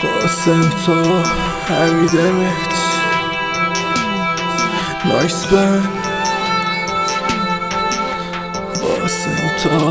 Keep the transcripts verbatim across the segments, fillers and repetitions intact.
قاسم تا حمیدمت نایس بند قاسم تا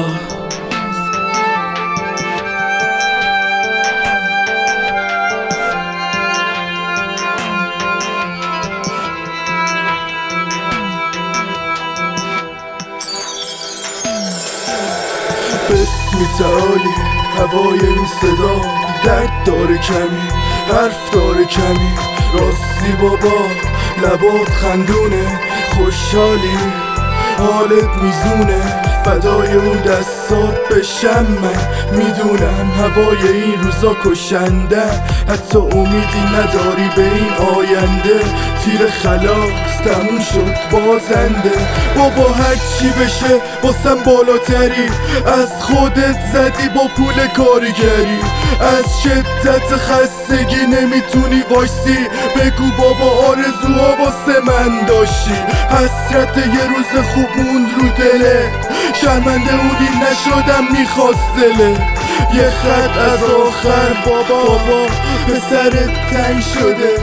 بسمی تعالی هوای این صدا درد داره کمی حرف داره کمی راستی بابا لبات خندونه خوشحالی حالت میزونه فدای اون دستات بشم من میدونم هوای این روزا کشنده حتی امیدی نداری به این آینده تیر خلاص تموم شد بازنده بابا هر چی بشه واسم بالاتری از خودت زدی با پول کارگری از شدت خستگی نمیتونی وایسی بگو بابا آرزوها واسه من داشتی حسرت یه روز خوب موند رو دلت شرمنده اونی نشدم میخواست دلت یه خط از آخر بابا بابا به سرت تنگ شده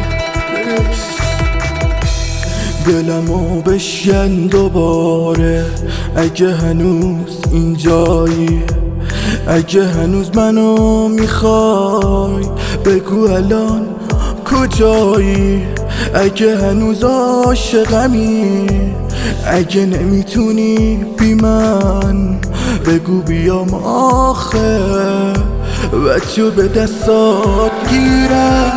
دلمو بشکن دوباره اگه هنوز اینجایی اگه هنوز منو میخوای بگو الان کجایی اگه هنوز عاشقمی اگه نمیتونی بی من بگو بیام آخه بچه به دستات گیرم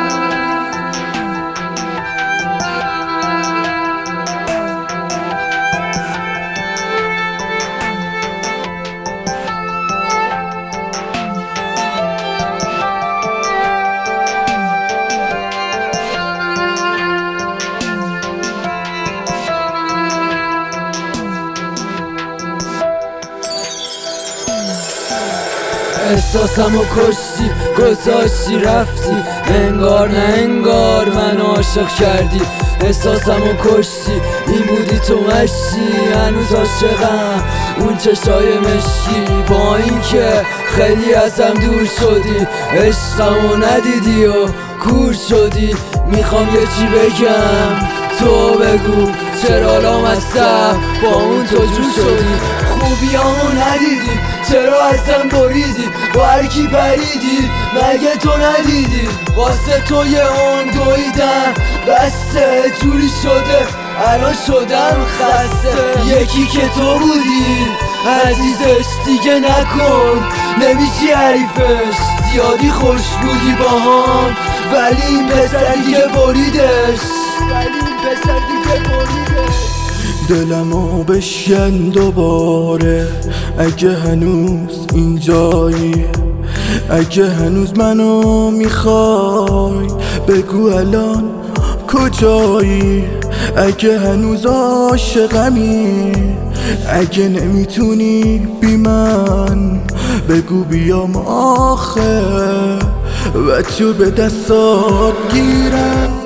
احساسمو کشتی گذاشتی رفتی انگار نه انگار من عاشق کردی احساسمو کشتی این بودی تو مشتی هنوز عاشقم اون چشای مشکی با اینکه خیلی ازم دور شدی عشقمو ندیدی و کور شدی میخوام یه چی بگم تو بگو چرا لامصب با اون تو جور شدی خوبیامو ندیدی چرا ازم بریدی با هرکی پریدی مگه تو ندیدی واسه تو یه اون دویدم بسته جوری شده الان شدم خسته یکی که تو بودی عزیزش دیگه نکن نمیشی حریفش زیادی خوش بودی با هم ولی این پسر دیگه بریدش ولی این پسر دیگه بریدش دلمو بشکن دوباره اگه هنوز اینجایی اگه هنوز منو میخوای بگو الان کجایی اگه هنوز عاشقمی اگه نمیتونی بی من بگو بیام آخه بچه به دستات گیرم